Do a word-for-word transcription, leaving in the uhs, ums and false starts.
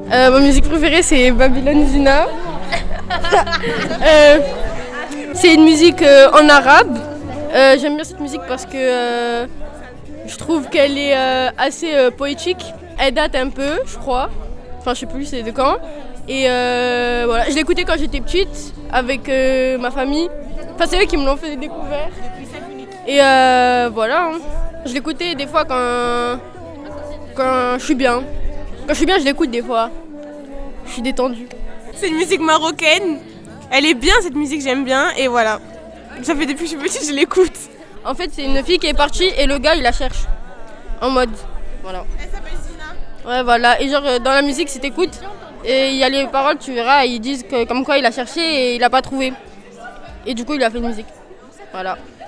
Euh, ma musique préférée c'est Babylon Zina. euh, c'est une musique euh, en arabe. Euh, j'aime bien cette musique parce que euh, je trouve qu'elle est euh, assez euh, poétique. Elle date un peu, je crois. Enfin, je sais plus c'est de quand. Et euh, voilà, je l'écoutais quand j'étais petite avec euh, ma famille. Enfin, c'est eux qui me l'ont fait découvrir. Et euh, voilà, hein. Je l'écoutais des fois quand, quand je suis bien. Quand je suis bien, je l'écoute des fois. Je suis détendue. C'est une musique marocaine. Elle est bien cette musique, j'aime bien. Et voilà. Ça fait depuis que je suis petite, je l'écoute. En fait, c'est une fille qui est partie et le gars, il la cherche. En mode, voilà. Elle s'appelle Zina. Ouais, voilà. Et genre, dans la musique, si t'écoutes, et il y a les paroles, tu verras, ils disent que comme quoi il a cherché et il a pas trouvé. Et du coup, il a fait une musique. Voilà.